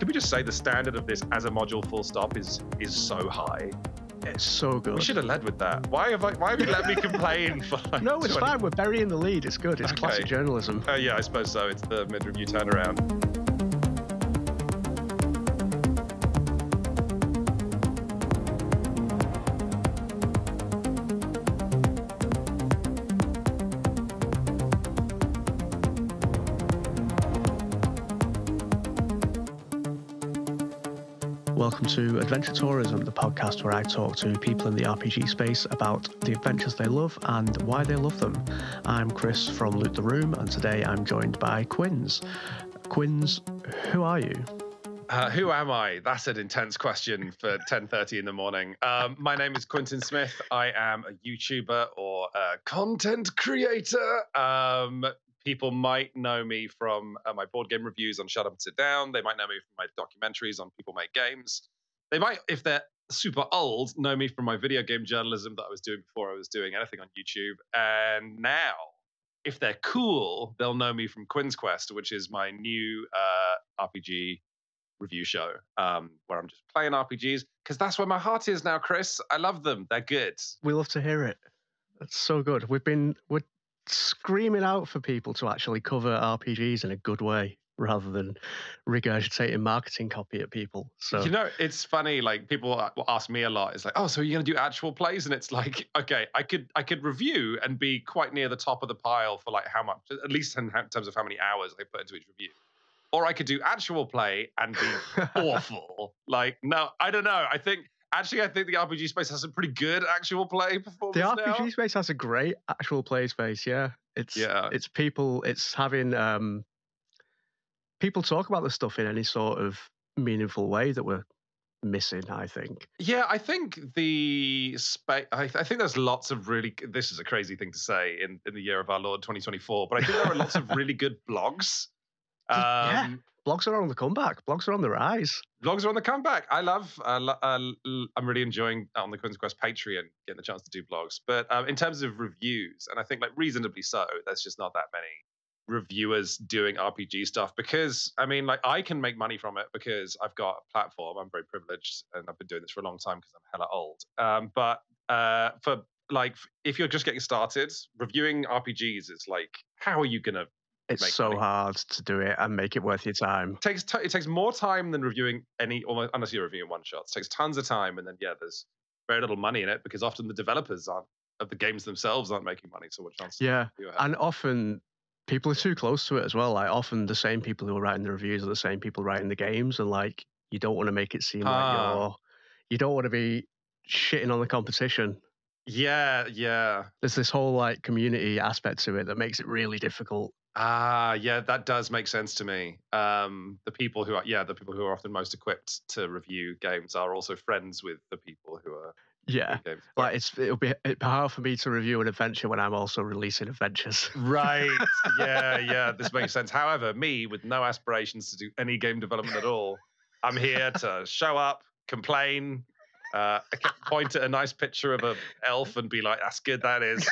we just say the standard of this as a module full stop is so high? It's so good. We should have led with that. Why have you let me complain for like No, it's 20... fine. We're burying the lead. It's good. It's classic journalism. Yeah, I suppose so. It's the mid-review turnaround. Welcome to Adventure Tourism, the podcast where I talk to people in the RPG space about the adventures they love and why they love them. I'm Chris from Loot the Room, and today I'm joined by Quinns. Quinns, who are you? Who am I? That's an intense question for 10:30 in the morning. My name is Quinton Smith. I am a YouTuber or a content creator. People might know me from my board game reviews on Shut Up and Sit Down. They might know me from my documentaries on People Make Games. They might, if they're super old, know me from my video game journalism that I was doing before I was doing anything on YouTube. And now, if they're cool, they'll know me from Quinn's Quest, which is my new RPG review show, where I'm just playing RPGs, because that's where my heart is now, Chris. I love them. They're good. We love to hear it. That's so good. We're screaming out for people to actually cover RPGs in a good way rather than regurgitating marketing copy at people. So it's funny, like people ask me a lot, it's like, oh, so are you going to do actual plays? And it's like, okay, I could review and be quite near the top of the pile for like how much, at least in terms of how many hours I put into each review. Or I could do actual play and be awful. Like, no, I don't know. I think the RPG space has some pretty good actual play performance. The RPG space has a great actual play space, yeah. It's people, it's having people talk about the stuff in any sort of meaningful way that we're missing, I think. Yeah, I think I think there's lots of really, this is a crazy thing to say in the year of our Lord 2024, but I think there are lots of really good blogs. Yeah, blogs are on the comeback. Blogs are on the rise. Blogs are on the comeback. I'm really enjoying on the Quinn's Quest Patreon getting the chance to do blogs. But in terms of reviews, and I think like reasonably so, there's just not that many reviewers doing RPG stuff, because I mean, like, I can make money from it because I've got a platform. I'm very privileged, and I've been doing this for a long time because I'm hella old. But for like, if you're just getting started, reviewing RPGs is like, how are you gonna? It's so hard to do it and make it worth your time. It takes more time than reviewing unless you're reviewing one shots. It takes tons of time, and then there's very little money in it because often the developers of the games themselves aren't making money. So what chance? Yeah, and often people are too close to it as well. Like often the same people who are writing the reviews are the same people writing the games, and like you don't want to make it seem like you don't want to be shitting on the competition. Yeah. There's this whole like community aspect to it that makes it really difficult. Yeah, that does make sense to me. The people who are often most equipped to review games are also friends with the people who are. Yeah, like it'll be hard for me to review an adventure when I'm also releasing adventures. Right. Yeah. This makes sense. However, me with no aspirations to do any game development at all, I'm here to show up, complain, point at a nice picture of an elf and be like, "That's good. That is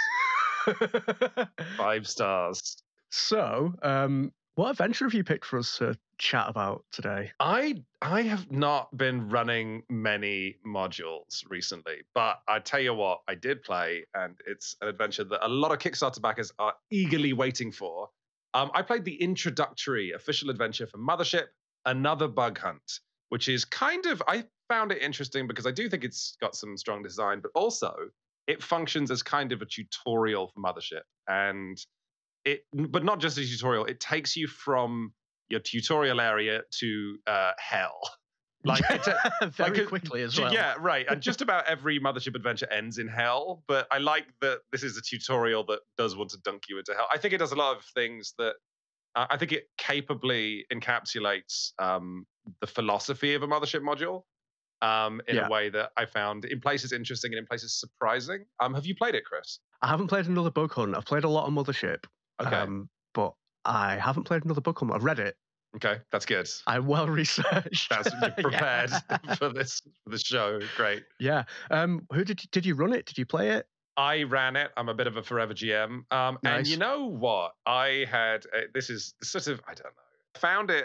5 stars." So, what adventure have you picked for us to chat about today? I have not been running many modules recently, but I tell you what, I did play, and it's an adventure that a lot of Kickstarter backers are eagerly waiting for. I played the introductory official adventure for Mothership, Another Bug Hunt, which is I found it interesting because I do think it's got some strong design, but also it functions as kind of a tutorial for Mothership. And but not just a tutorial, it takes you from your tutorial area to hell. Like very quickly as well. Yeah, right. And just about every Mothership adventure ends in hell. But I like that this is a tutorial that does want to dunk you into hell. I think it does a lot of things that I think it capably encapsulates the philosophy of a Mothership module in a way that I found in places interesting and in places surprising. Have you played it, Chris? I haven't played Another Bug Hunt. I've played a lot of Mothership. Okay. But I haven't played Another Bug Hunt. I've read it. Okay, that's good. I'm well researched. That's prepared for the show. Great. Yeah. Who did you run it? Did you play it? I ran it. I'm a bit of a forever GM. Nice. And you know what? I had this is sort of, I don't know. I found it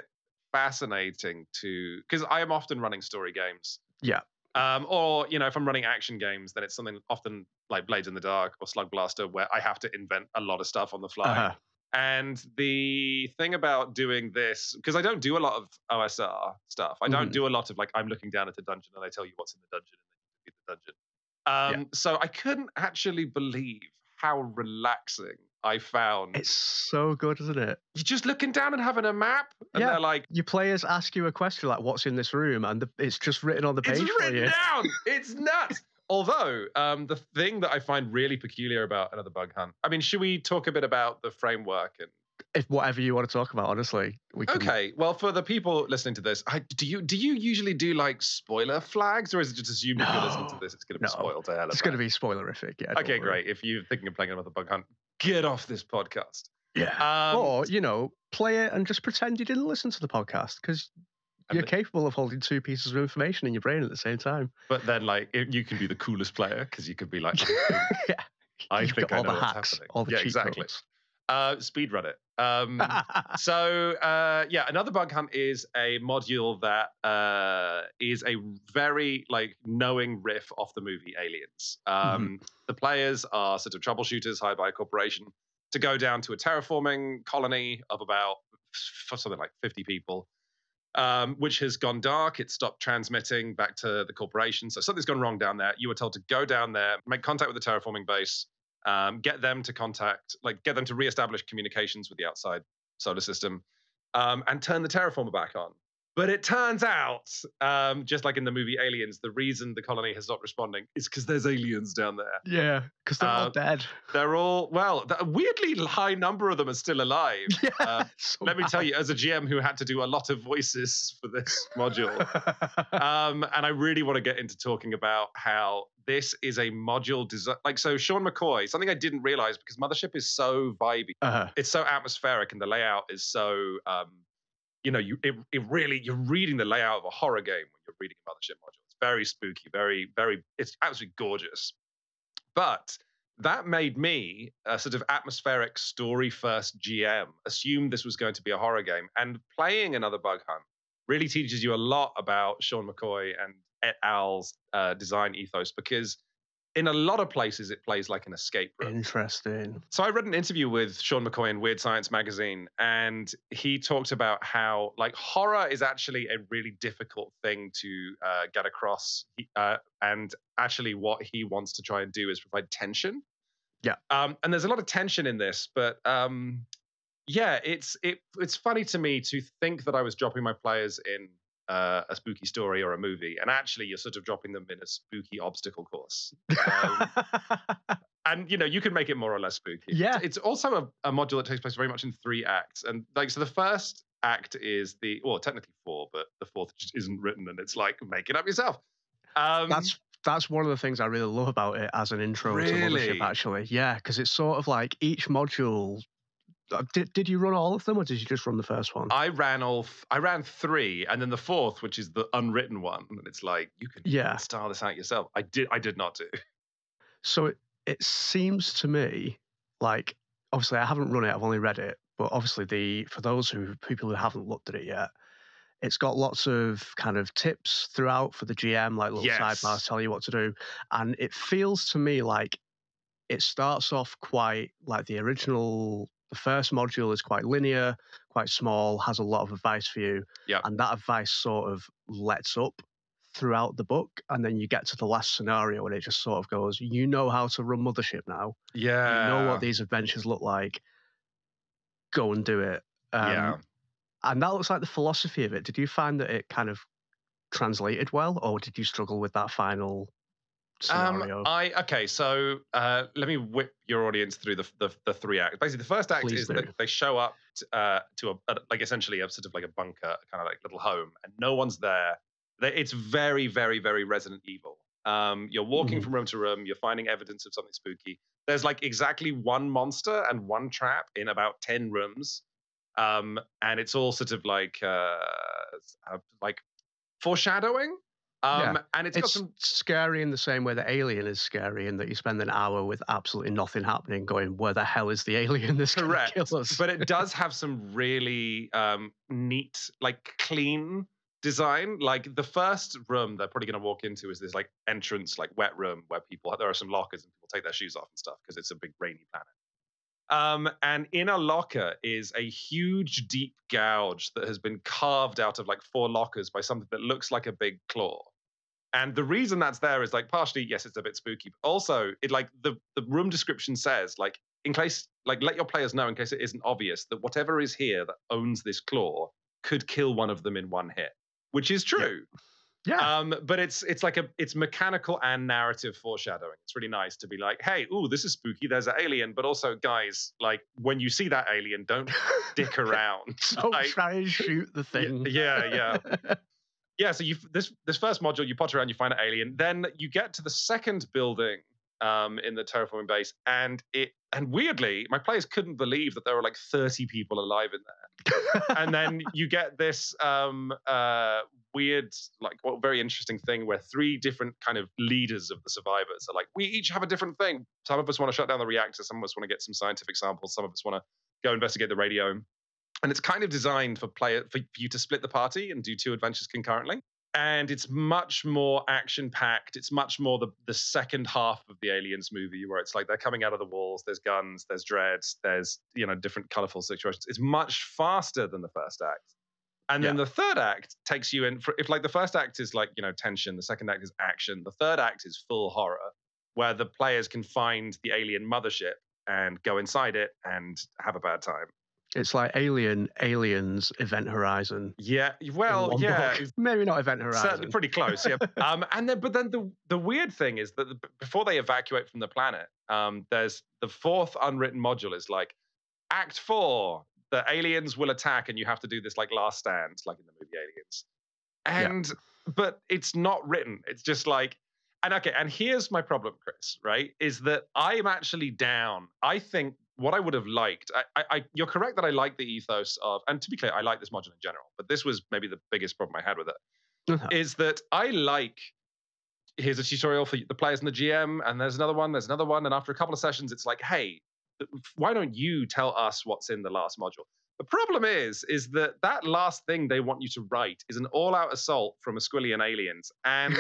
fascinating because I am often running story games. Yeah. Or, if I'm running action games, then it's something often like Blades in the Dark or Slug Blaster, where I have to invent a lot of stuff on the fly. Uh-huh. And the thing about doing this, because I don't do a lot of OSR stuff, I don't do a lot of like, I'm looking down at the dungeon and I tell you what's in the dungeon and then you defeat the dungeon. So I couldn't actually believe how relaxing I found. It's so good, isn't it? You're just looking down and having a map, and they're like, your players ask you a question like, "What's in this room?" and it's just written on the page. It's written down. It's nuts. Although the thing that I find really peculiar about Another Bug Hunt. I mean, should we talk a bit about the framework and? If whatever you want to talk about, honestly, we can. Okay. Well, for the people listening to this, do you usually do like spoiler flags, or is it just assumed if you're listening to this, it's going to be spoiled to hell? It's going to be spoilerific. Yeah. Okay, great. If you're thinking of playing Another Bug Hunt, get off this podcast. Yeah. Or play it and just pretend you didn't listen to the podcast because you're capable of holding two pieces of information in your brain at the same time. But then, like, you can be the coolest player because you could be like, I think I know what's happening. All the cheat codes. Speedrun it. Another Bug Hunt is a module that is a very knowing riff off the movie Aliens. The players are sort of troubleshooters hired by a corporation to go down to a terraforming colony of about something like 50 people, which has gone dark. It stopped transmitting back to the corporation. So something's gone wrong down there. You were told to go down there, make contact with the terraforming base, get them to reestablish communications with the outside solar system, and turn the terraformer back on. But it turns out, just like in the movie Aliens, the reason the colony has stopped responding is because there's aliens down there. Yeah, because they're all dead. They're all, a weirdly high number of them are still alive. Yeah, let me tell you, as a GM who had to do a lot of voices for this module, and I really want to get into talking about how this is a module design. So Sean McCoy, something I didn't realize because Mothership is so vibey. It's so atmospheric and the layout is so... you're reading the layout of a horror game when you're reading a Mothership module. It's very spooky, very, very, it's absolutely gorgeous. But that made me, a sort of atmospheric story-first GM, assume this was going to be a horror game. And playing Another Bug Hunt really teaches you a lot about Sean McCoy and et al.'s design ethos, because in a lot of places, it plays like an escape room. Interesting. So I read an interview with Sean McCoy in Weird Science magazine, and he talked about how horror is actually a really difficult thing to get across. And actually what he wants to try and do is provide tension. Yeah. And there's a lot of tension in this, but it's funny to me to think that I was dropping my players in a spooky story or a movie, and actually you're sort of dropping them in a spooky obstacle course. And you can make it more or less spooky. Yeah. It's also a module that takes place very much in 3 acts, and so the first act is technically 4, but the fourth just isn't written, and it's like, make it up yourself. That's one of the things I really love about it as an intro to Mothership, actually. Yeah, because it's sort of like each module. Did you run all of them, or did you just run the first one? I ran 3, and then the fourth, which is the unwritten one. And it's like, you can style this out yourself. I did not do. So it seems to me like, obviously I haven't run it, I've only read it, but obviously for people who haven't looked at it yet, it's got lots of kind of tips throughout for the GM, like little sidebars tell you what to do. And it feels to me like it starts off quite like the first module is quite linear, quite small, has a lot of advice for you. Yep. And that advice sort of lets up throughout the book. And then you get to the last scenario and it just sort of goes, you know how to run Mothership now. Yeah. You know what these adventures look like. Go and do it. And that looks like the philosophy of it. Did you find that it kind of translated well, or did you struggle with that final scenario? So let me whip your audience through the 3 acts. Basically, the first act is that they show up to essentially a sort of like a bunker, kind of like little home, and no one's there. It's very, very, very Resident Evil. You're walking from room to room. You're finding evidence of something spooky. There's like exactly 1 monster and 1 trap in about 10 rooms, and it's all sort of like foreshadowing. And it's got some scary in the same way that Alien is scary, in that you spend an hour with absolutely nothing happening, going, "Where the hell is the alien? This correct, can kill us." but it does have some really neat, like clean design. Like the first room they're probably going to walk into is this like entrance, like wet room where there are some lockers and people take their shoes off and stuff because it's a big rainy planet. And in a locker is a huge deep gouge that has been carved out of like 4 lockers by something that looks like a big claw. And the reason that's there is like partially, yes, it's a bit spooky, but also it like the room description says, like, in case, like, let your players know in case it isn't obvious that whatever is here that owns this claw could kill one of them in one hit, which is true. Yeah. But it's it's mechanical and narrative foreshadowing. It's really nice to be like, hey, ooh, this is spooky. There's an alien, but also, guys, like when you see that alien, don't dick around. Don't like, try and shoot the thing. Yeah. Yeah, so this first module, you potter around, you find an alien. Then you get to the second building in the terraforming base, and weirdly, my players couldn't believe that there were like 30 people alive in there. And then you get this weird, like, very interesting thing where 3 different kind of leaders of the survivors are like, we each have a different thing. Some of us want to shut down the reactor, some of us want to get some scientific samples, some of us want to go investigate the radio. And it's kind of designed for you to split the party and do 2 adventures concurrently. And it's much more action-packed. It's much more the second half of the Aliens movie, where it's like they're coming out of the walls, there's guns, there's dreads, there's, different colorful situations. It's much faster than the first act. And then the third act takes you in, if like the first act is like, tension, the second act is action, the third act is full horror, where the players can find the alien mothership and go inside it and have a bad time. It's like Aliens, Event Horizon. Yeah, well, yeah, maybe not Event Horizon. Certainly pretty close. Yeah. But then the weird thing is that before they evacuate from the planet, there's the 4th unwritten module is like, Act 4, the aliens will attack, and you have to do this like last stand, like in the movie Aliens. But it's not written. It's just like, and here's my problem, Chris. Right, is that I am actually down. I think. What I would have liked, you're correct that I like the ethos of, and to be clear, I like this module in general, but this was maybe the biggest problem I had with it, is that I like, here's a tutorial for the players and the GM, and there's another one, and after a couple of sessions, it's like, hey, why don't you tell us what's in the last module? The problem is that last thing they want you to write is an all-out assault from a squillion aliens, and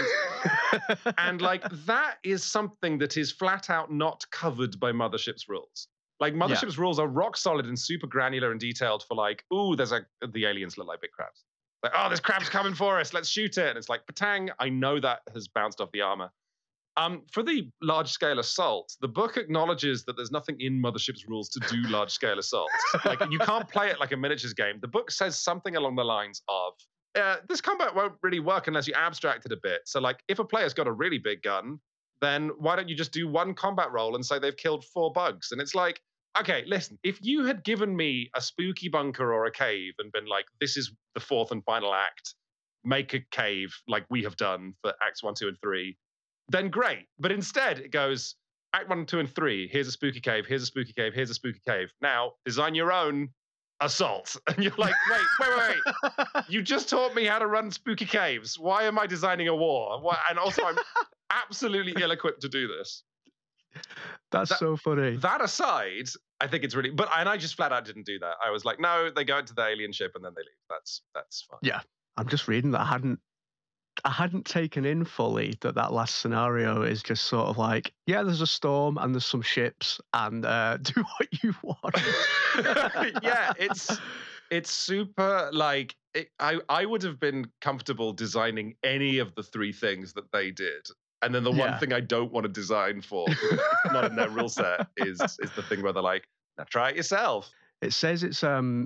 and like that is something that is flat out not covered by Mothership's rules. Like Mothership's rules are rock solid and super granular and detailed for like, ooh, the aliens look like big crabs. Like, oh, this crab's coming for us. Let's shoot it. And it's like, patang, I know that has bounced off the armor. For the large-scale assault, the book acknowledges that there's nothing in Mothership's rules to do large-scale assaults. Like, you can't play it like a miniatures game. The book says something along the lines of, this combat won't really work unless you abstract it a bit. So, like, if a player's got a really big gun, then why don't you just do 1 combat roll and say they've killed 4 bugs? And it's like, okay, listen, if you had given me a spooky bunker or a cave and been like, this is the 4th and final act, make a cave like we have done for acts 1, 2, and 3, then great. But instead it goes, act 1, 2, and 3, here's a spooky cave, here's a spooky cave, here's a spooky cave. Now, design your own assault. And you're like, wait. You just taught me how to run spooky caves. Why am I designing a war? And also, I'm absolutely ill-equipped to do this. That's so funny. That aside, I think it's really, and I just flat out didn't do that. I was like, no, they go into the alien ship and then they leave. That's fine. Yeah, I'm just reading that. I hadn't taken in fully that last scenario is just sort of like, yeah, there's a storm and there's some ships and do what you want. Yeah, it's super like, I would have been comfortable designing any of the 3 things that they did. And then the one thing I don't want to design for, it's not in their rule set, is the thing where they're like, now try it yourself. It says it's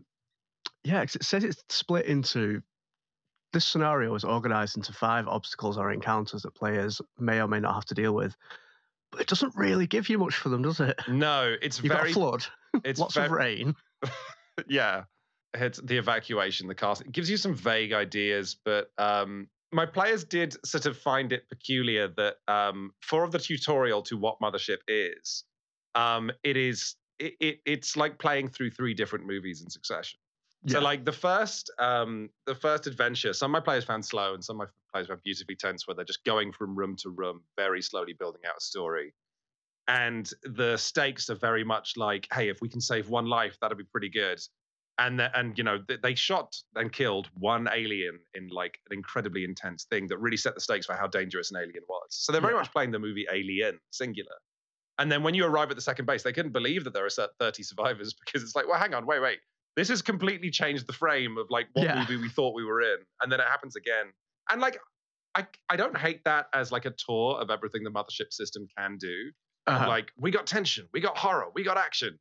it says it's split into, this scenario is organized into 5 obstacles or encounters that players may or may not have to deal with. But it doesn't really give you much for them, does it? No, it's You've very got a flood. It's lots of rain. Yeah. It's the evacuation, the cast. It gives you some vague ideas, but my players did sort of find it peculiar that for the tutorial to what Mothership is, it's like playing through 3 different movies in succession. So like the first adventure, some of my players found slow and some of my players found beautifully tense, where they're just going from room to room, very slowly building out a story. And the stakes are very much like, hey, if we can save one life, that'd be pretty good. And they shot and killed one alien in like an incredibly intense thing that really set the stakes for how dangerous an alien was. So they're very much playing the movie Alien, singular. And then when you arrive at the second base, they couldn't believe that there are 30 survivors, because it's like, well, hang on, wait. This has completely changed the frame of like what movie we thought we were in. And then it happens again. And like, I don't hate that as like a tour of everything the Mothership system can do. Like, we got tension, we got horror, we got action.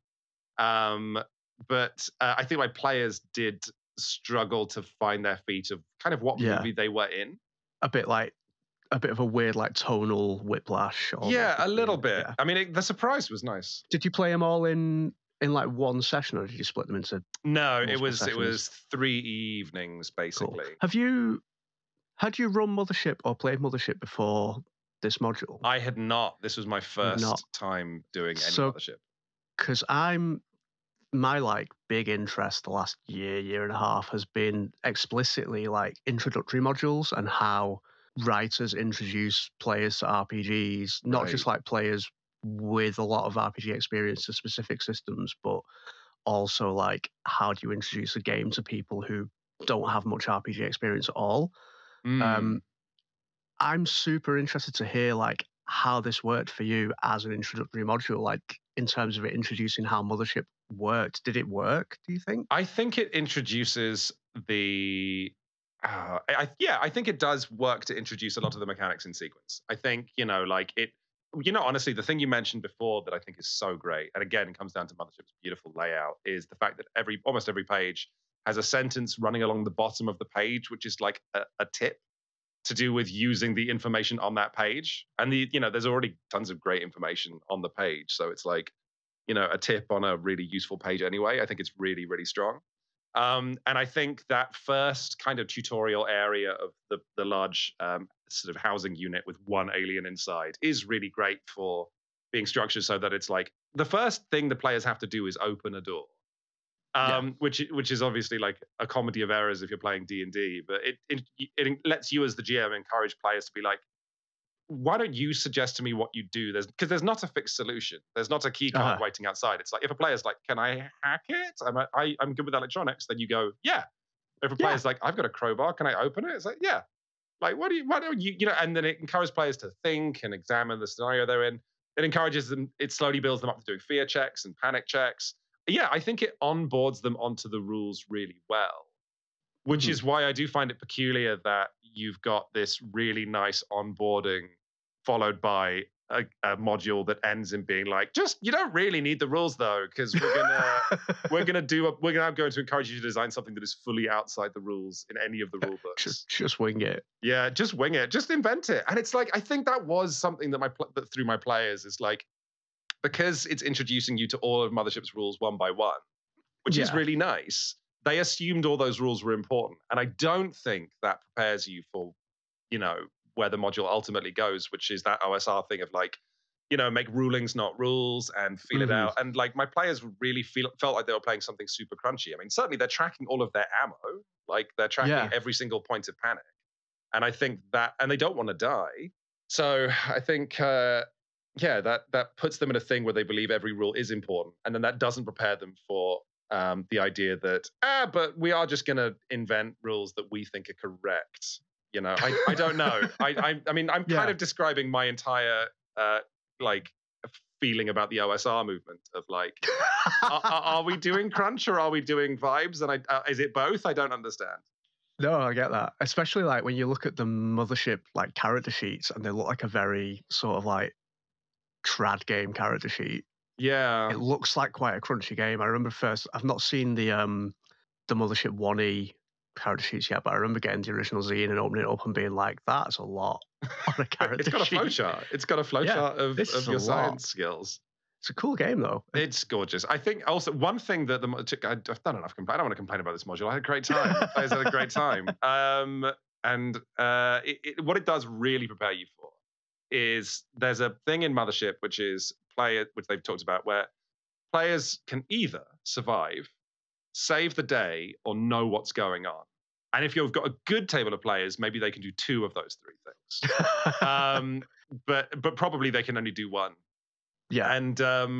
But I think my players did struggle to find their feet of kind of what movie they were in. A bit of a weird like tonal whiplash. Yeah, a little bit. Yeah. I mean, the surprise was nice. Did you play them all in like one session, or did you split them into? No, it was 3 evenings basically. Cool. Had you run Mothership or played Mothership before this module? I had not. This was my first time doing any Mothership. Because my like big interest the last year and a half has been explicitly like introductory modules and how writers introduce players to RPGs, not just like players with a lot of RPG experience to specific systems, but also like how do you introduce a game to people who don't have much RPG experience at all. I'm super interested to hear like how this worked for you as an introductory module, like in terms of it introducing how Mothership worked. Did it work, do you think? I think it introduces the I think it does work to introduce a lot of the mechanics in sequence. I think, honestly, the thing you mentioned before that I think is so great, and again, it comes down to Mothership's beautiful layout, is the fact that almost every page has a sentence running along the bottom of the page, which is like a tip to do with using the information on that page. And there's already tons of great information on the page. So it's like, a tip on a really useful page anyway. I think it's really, really strong. And I think that first kind of tutorial area of the large sort of housing unit with one alien inside is really great for being structured so that it's like the first thing the players have to do is open a door, which is obviously like a comedy of errors if you're playing D&D, but it lets you as the GM encourage players to be like, why don't you suggest to me what you do? Because there's not a fixed solution. There's not a key card waiting outside. It's like if a player's like, can I hack it? I'm good with electronics. Then you go, yeah. If a player's like, I've got a crowbar, can I open it? It's like, yeah. Like, why don't you, and then it encourages players to think and examine the scenario they're in. It encourages them, it slowly builds them up to doing fear checks and panic checks. Yeah, I think it onboards them onto the rules really well, which is why I do find it peculiar that you've got this really nice onboarding followed by a module that ends in being like, you don't really need the rules though, because we're going to encourage you to design something that is fully outside the rules in any of the rule books. Just wing it. Yeah, just wing it. Just invent it. And it's like, I think that was something that through my players is like, because it's introducing you to all of Mothership's rules one by one, which is really nice. They assumed all those rules were important. And I don't think that prepares you for, where the module ultimately goes, which is that OSR thing of like, make rulings not rules and feel it out. And like my players really felt like they were playing something super crunchy. I mean, certainly they're tracking all of their ammo, like they're tracking every single point of panic. And I think and they don't want to die. So I think, that puts them in a thing where they believe every rule is important. And then that doesn't prepare them for the idea that, but we are just going to invent rules that we think are correct. I don't know. I mean, I'm kind of describing my entire feeling about the OSR movement of like, are we doing crunch or are we doing vibes? And is it both? I don't understand. No, I get that. Especially like when you look at the Mothership like character sheets and they look like a very sort of like trad game character sheet. Yeah, it looks like quite a crunchy game. I remember I've not seen the Mothership 1E character sheets yet, but I remember getting the original zine and opening it up and being like, that's a lot on a character sheet. It's got a flowchart. It's got a flowchart of your science skills. It's a cool game, though. It's gorgeous. I think also one thing that I've done enough. I don't want to complain about this module. I had a great time. Players had a great time. What it does really prepare you for is there's a thing in Mothership which they've talked about, where players can either survive save the day, or know what's going on. And if you've got a good table of players, maybe they can do 2 of those 3 things. But probably they can only do 1. Yeah. And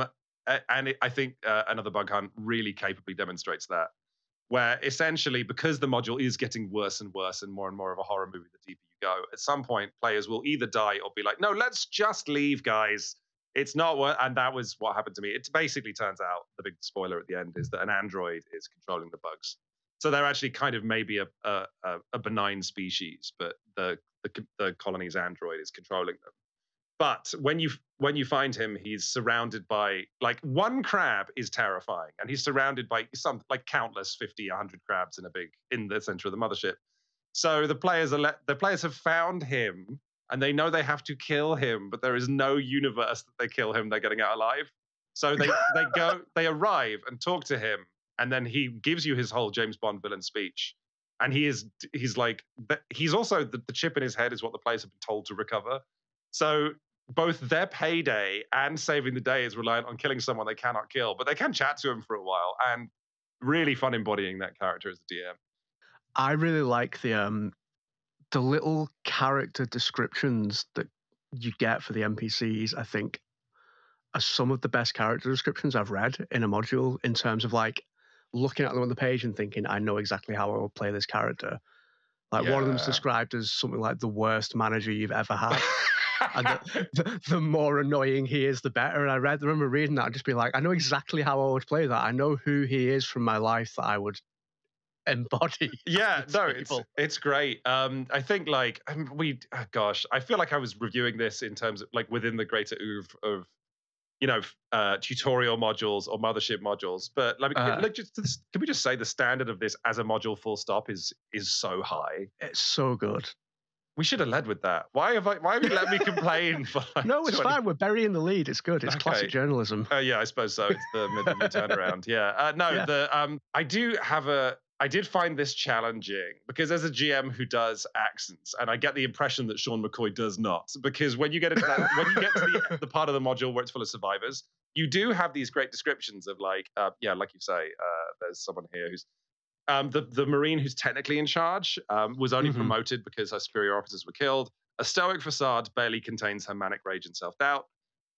I think Another Bug Hunt really capably demonstrates that, where essentially, because the module is getting worse and worse and more of a horror movie the deeper you go, at some point players will either die or be like, no, let's just leave, guys. It's not what, and that was what happened to me. It basically turns out, the big spoiler at the end is that an android is controlling the bugs. So they're actually kind of maybe a benign species, but the colony's android is controlling them. But when you find him, he's surrounded by, like, one crab is terrifying, and he's surrounded by some, like, countless 50, 100 crabs in the center of the mothership. So the players have found him, and they know they have to kill him, but there is no universe that they kill him, they're getting out alive. So they arrive and talk to him, and then he gives you his whole James Bond villain speech. And he's also the chip in his head is what the players have been told to recover. So both their payday and saving the day is reliant on killing someone they cannot kill, but they can chat to him for a while, and really fun embodying that character as a DM. I really like the little character descriptions that you get for the NPCs. I think are some of the best character descriptions I've read in a module, in terms of, like, looking at them on the page and thinking, I know exactly how I will play this character. Like, one of them's described as something like the worst manager you've ever had. And the more annoying he is, the better. And I remember reading that and just be like, I know exactly how I would play that. I know who he is from my life that I would embody. Yeah, no, it's great. I think, like, I feel like I was reviewing this in terms of, like, within the greater oeuvre of, tutorial modules or mothership modules. But can we just say the standard of this as a module, full stop, is so high. It's so good. We should have led with that. Why have you let me complain? For like no, it's fine. We're burying the lead. It's good. It's classic journalism. Yeah, I suppose so. It's the mid turnaround. Yeah. I did find this challenging, because as a GM who does accents, and I get the impression that Sean McCoy does not, because when you get into that, when you get to the part of the module where it's full of survivors, you do have these great descriptions of, like, like you say, there's someone here who's the Marine who's technically in charge was only promoted because her superior officers were killed. A stoic facade barely contains her manic rage and self-doubt.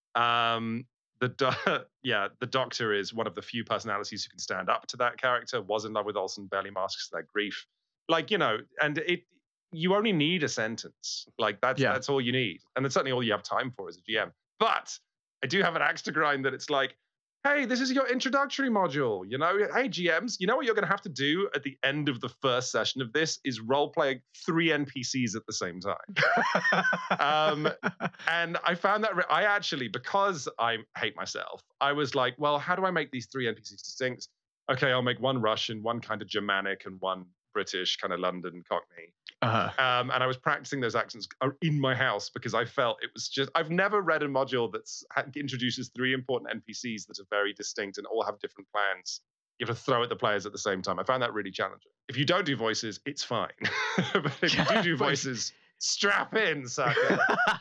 The Doctor is one of the few personalities who can stand up to that character, was in love with Olsen, barely masks their grief. Like, and you only need a sentence. Like, that's all you need. And that's certainly all you have time for as a GM. But I do have an axe to grind that it's like, hey, this is your introductory module. Hey, GMs, you know what you're going to have to do at the end of the first session of this is role-play 3 NPCs at the same time. And I found that I actually, because I hate myself, I was like, well, how do I make these 3 NPCs distinct? Okay, I'll make 1 Russian, 1 kind of Germanic, and 1 British, kind of London Cockney. And I was practicing those accents in my house, because I felt it was just, I've never read a module that introduces 3 important NPCs that are very distinct and all have different plans. You have to throw at the players at the same time. I found that really challenging. If you don't do voices, it's fine. But if you do voices, strap in, sucker.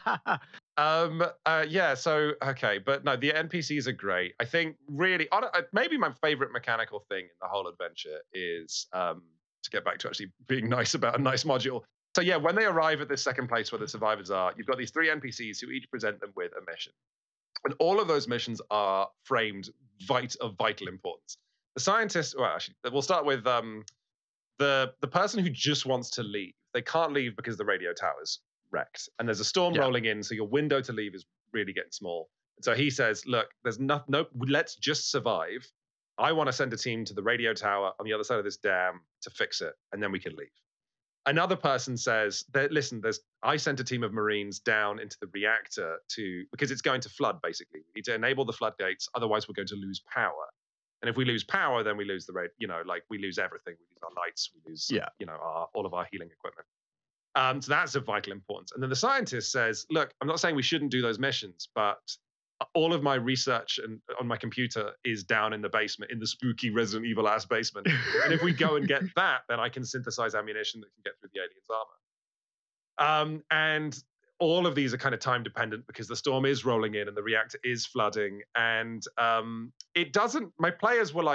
Okay, but no, the NPCs are great. I think really, maybe my favorite mechanical thing in the whole adventure is, to get back to actually being nice about a nice module. So yeah, when they arrive at this second place where the survivors are, you've got these 3 NPCs who each present them with a mission. And all of those missions are framed of vital importance. The scientist, well, actually, we'll start with the person who just wants to leave. They can't leave because the radio tower's wrecked. And there's a storm rolling in, so your window to leave is really getting small. And so he says, look, there's no, let's just survive. I want to send a team to the radio tower on the other side of this dam to fix it, and then we can leave. Another person says, listen, I sent a team of Marines down into the reactor because it's going to flood, basically. We need to enable the floodgates, otherwise we're going to lose power. And if we lose power, then we lose the rate, we lose everything. We lose our lights, we lose, all of our healing equipment. So that's of vital importance. And then the scientist says, look, I'm not saying we shouldn't do those missions, but all of my research on my computer is down in the basement, in the spooky Resident Evil ass basement. And if we go and get that, then I can synthesize ammunition that can get through the alien's armor. And all of these are kind of time dependent, because the storm is rolling in and the reactor is flooding. And my players were like,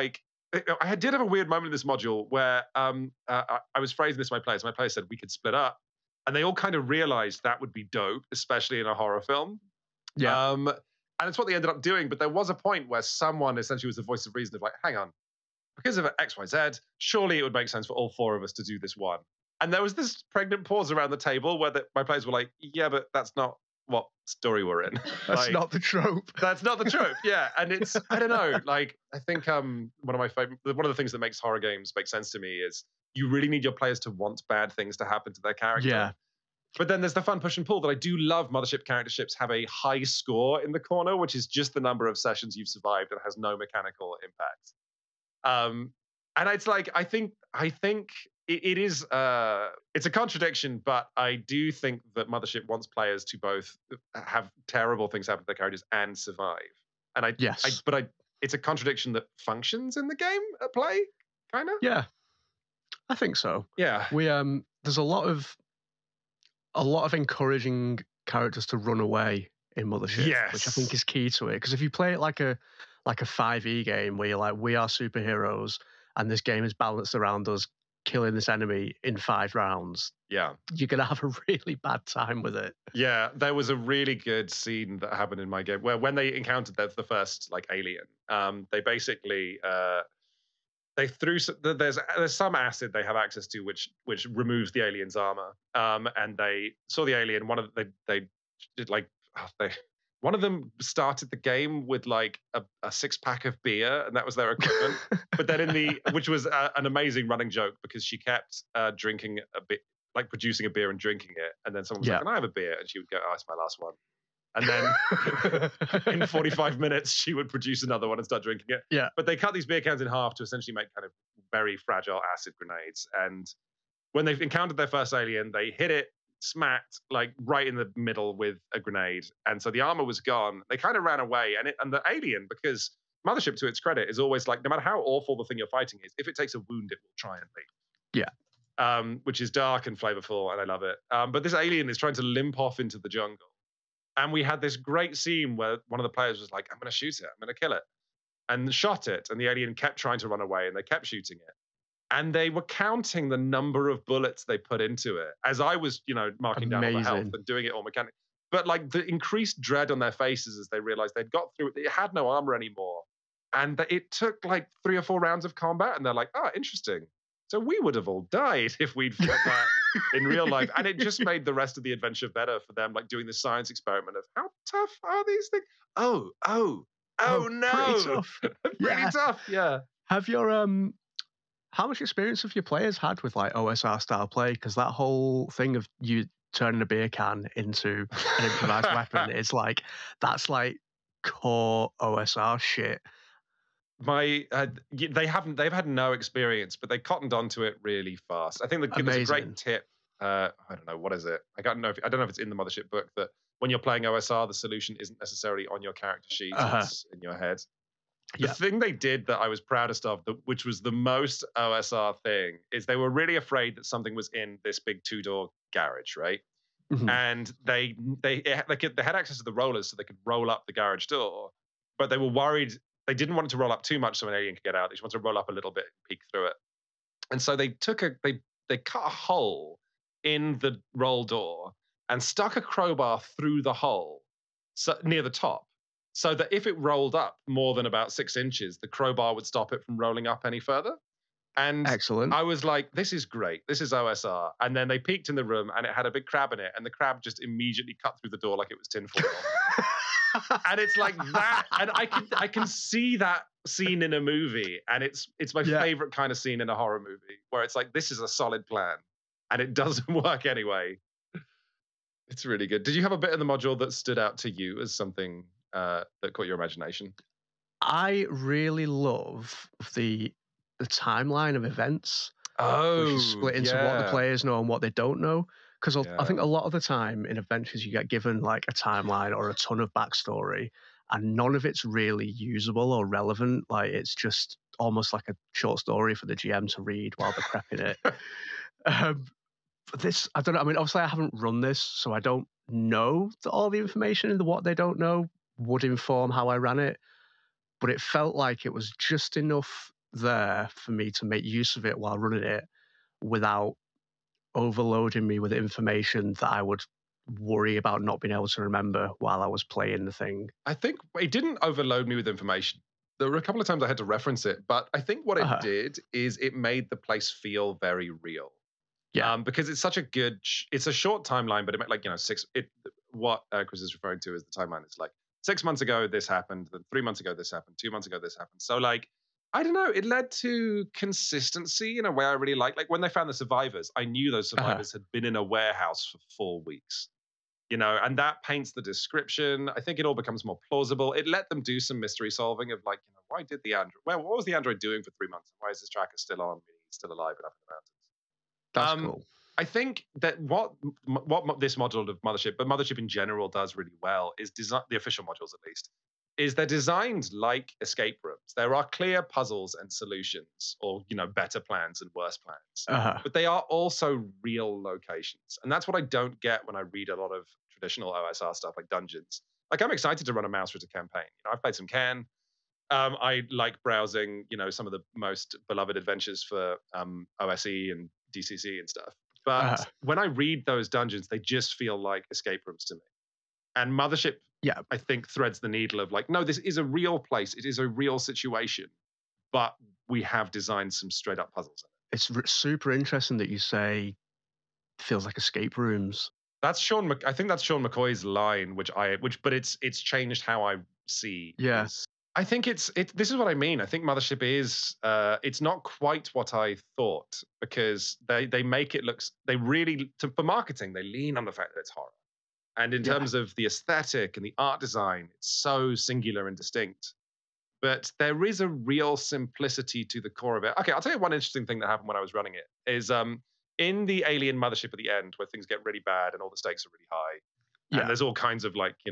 I did have a weird moment in this module where I was phrasing this to my players. My players said we could split up, and they all kind of realized that would be dope, especially in a horror film. Yeah. And it's what they ended up doing. But there was a point where someone essentially was the voice of reason of like, hang on, because of X, Y, Z, surely it would make sense for all four of us to do this one. And there was this pregnant pause around the table where my players were like, yeah, but that's not what story we're in. That's Like, not the trope. That's not the trope. Yeah. And it's, I don't know, like, I think one of the things that makes horror games make sense to me is you really need your players to want bad things to happen to their character. Yeah. But then there's the fun push and pull that I do love. Mothership character ships have a high score in the corner, which is just the number of sessions you've survived and has no mechanical impact. And it's like I think it is it's a contradiction, but I do think that Mothership wants players to both have terrible things happen to their characters and survive. And it's a contradiction that functions in the game at play, kind of. Yeah, I think so. Yeah, we there's a lot of encouraging characters to run away in Mothership, yes, which I think is key to it. Because if you play it like a 5e game where you're like, we are superheroes and this game is balanced around us killing this enemy in 5 rounds, yeah, you're gonna have a really bad time with it. Yeah, there was a really good scene that happened in my game where when they encountered the first like alien, they basically they threw there's some acid they have access to which removes the alien's armor, and they saw the alien. One of them started the game with like a 6-pack of beer, and that was their equipment. But then which was an amazing running joke because she kept drinking a bit, like producing a beer and drinking it, and then someone was like, "Can I have a beer?" And she would go, "Oh, it's my last one." And then in 45 minutes, she would produce another one and start drinking it. Yeah. But they cut these beer cans in half to essentially make kind of very fragile acid grenades. And when they've encountered their first alien, they hit it, smacked like right in the middle with a grenade. And so the armor was gone. They kind of ran away. And the alien, because Mothership, to its credit, is always like, no matter how awful the thing you're fighting is, if it takes a wound, it will try and leave. Yeah. Which is dark and flavorful, and I love it. But this alien is trying to limp off into the jungle. And we had this great scene where one of the players was like, I'm going to shoot it. I'm going to kill it. And shot it. And the alien kept trying to run away, and they kept shooting it. And they were counting the number of bullets they put into it as I was, marking down all the health and doing it all mechanically. But like the increased dread on their faces as they realized they'd got through it. It had no armor anymore. And it took like 3 or 4 rounds of combat. And they're like, oh, interesting. So we would have all died if we'd fought that in real life. And it just made the rest of the adventure better for them, like doing the science experiment of how tough are these things? Oh no. Pretty tough. Pretty tough, yeah. Have your how much experience have your players had with like OSR style play? Because that whole thing of you turning a beer can into an improvised weapon is like, that's like core OSR shit. They've had no experience, but they cottoned onto it really fast. I think there's a great tip. I don't know, what is it? I don't know if it's in the Mothership book, that when you're playing OSR, the solution isn't necessarily on your character sheet, it's in your head. The thing they did that I was proudest of, which was the most OSR thing, is they were really afraid that something was in this big 2-door garage, right? Mm-hmm. And they had access to the rollers, so they could roll up the garage door, but they were worried. They didn't want it to roll up too much so an alien could get out. They just wanted to roll up a little bit and peek through it. And so they cut a hole in the roll door and stuck a crowbar through the hole near the top, so that if it rolled up more than about 6 inches, the crowbar would stop it from rolling up any further. And excellent. I was like, this is great. This is OSR. And then they peeked in the room and it had a big crab in it. And the crab just immediately cut through the door like it was tinfoil. And it's like that. And I can see that scene in a movie. And it's my favorite kind of scene in a horror movie, where it's like, this is a solid plan. And it doesn't work anyway. It's really good. Did you have a bit in the module that stood out to you as something that caught your imagination? I really love the timeline of events. Oh, which is split into what the players know and what they don't know. Because I think a lot of the time in adventures, you get given like a timeline or a ton of backstory, and none of it's really usable or relevant. Like, it's just almost like a short story for the GM to read while they're prepping it. But this, I don't know. I mean, obviously I haven't run this, so I don't know that all the information in the what they don't know would inform how I ran it. But it felt like it was just enough there for me to make use of it while running it without overloading me with information that I would worry about not being able to remember while I was playing the thing. I think it didn't overload me with information. There were a couple of times I had to reference it, but I think what it did is it made the place feel very real. Yeah. Because it's such a good, it's a short timeline, but it like, what Chris is referring to as the timeline. It's like 6 months ago, this happened. Then 3 months ago, this happened. 2 months ago, this happened. So like, I don't know, it led to consistency in a way I really like. Like when they found the survivors, I knew those survivors had been in a warehouse for 4 weeks. And that paints the description. I think it all becomes more plausible. It let them do some mystery solving of like, why did the android? Well, what was the android doing for 3 months? Why is this tracker still on? He's still alive and up in the mountains. That's cool. I think that what this module of Mothership, but Mothership in general does really well is design, the official modules at least, is they're designed like escape rooms. There are clear puzzles and solutions, or better plans and worse plans, but they are also real locations, and that's what I don't get when I read a lot of traditional OSR stuff like dungeons. Like I'm excited to run a Mouse Ritter campaign. I've played some Can. I like browsing, some of the most beloved adventures for OSE and DCC and stuff. But when I read those dungeons, they just feel like escape rooms to me. And Mothership, I think, threads the needle of like, no, this is a real place. It is a real situation. But we have designed some straight up puzzles in it. It's super interesting that you say feels like escape rooms. That's I think that's Sean McCoy's line, but it's changed how I see. Yes. I think this is what I mean. I think Mothership is it's not quite what I thought, because they make it look, they really, for marketing, they lean on the fact that it's horror. And in terms of the aesthetic and the art design, it's so singular and distinct. But there is a real simplicity to the core of it. Okay, I'll tell you one interesting thing that happened when I was running it is in the alien mothership at the end, where things get really bad and all the stakes are really high. And there's all kinds of like,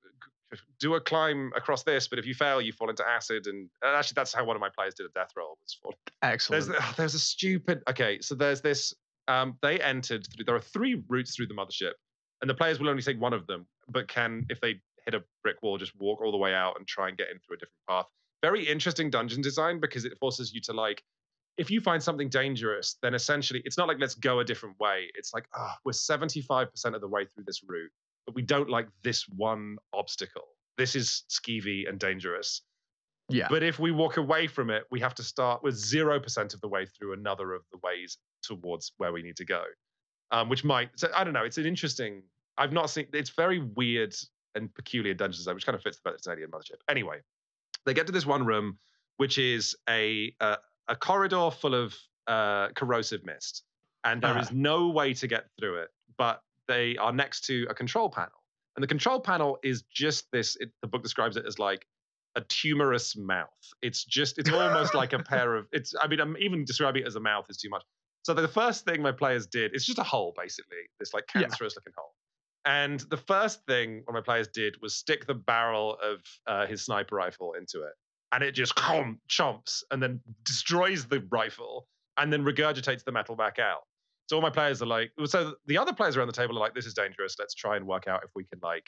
do a climb across this, but if you fail, you fall into acid. And actually, that's how one of my players did a death roll. Was falling. Excellent. There's a stupid. Okay, so there's this. They entered. There are 3 routes through the mothership, and the players will only take one of them, but can, if they hit a brick wall, just walk all the way out and try and get in through a different path. Very interesting dungeon design, because it forces you to like, if you find something dangerous, then essentially it's not like let's go a different way. It's like, we're 75% of the way through this route, but we don't like this one obstacle. This is skeevy and dangerous. Yeah. But if we walk away from it, we have to start with 0% of the way through another of the ways towards where we need to go. Which might, so I don't know, it's an interesting, I've not seen, it's very weird and peculiar dungeon design, which kind of fits the Alien Mothership. Anyway, they get to this one room, which is a corridor full of corrosive mist. And there is no way to get through it, but they are next to a control panel. And the control panel is just this, the book describes it as like a tumorous mouth. It's almost like a pair of, I'm even describing it as a mouth is too much. So the first thing my players did, it's just a hole, basically, this like cancerous looking hole. And the first thing one of my players did was stick the barrel of his sniper rifle into it. And it just chomps and then destroys the rifle and then regurgitates the metal back out. So all my players are like, so the other players around the table are like, this is dangerous. Let's try and work out if we can like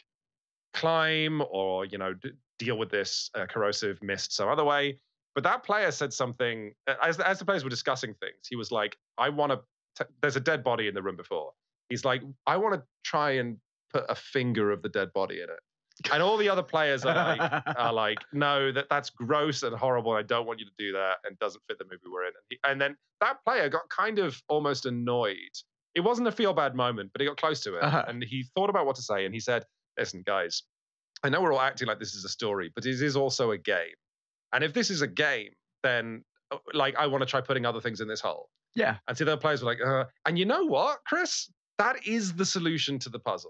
climb or, deal with this corrosive mist some other way. But that player said something, as the players were discussing things, he was like, there's a dead body in the room before. He's like, I want to try and put a finger of the dead body in it. And all the other players are like, no, that's gross and horrible. And I don't want you to do that, and doesn't fit the movie we're in. And then that player got kind of almost annoyed. It wasn't a feel bad moment, but he got close to it. And he thought about what to say. And he said, listen, guys, I know we're all acting like this is a story, but it is also a game. And if this is a game, then like I want to try putting other things in this hole. Yeah. And so the other players were like, and you know what, Chris? That is the solution to the puzzle.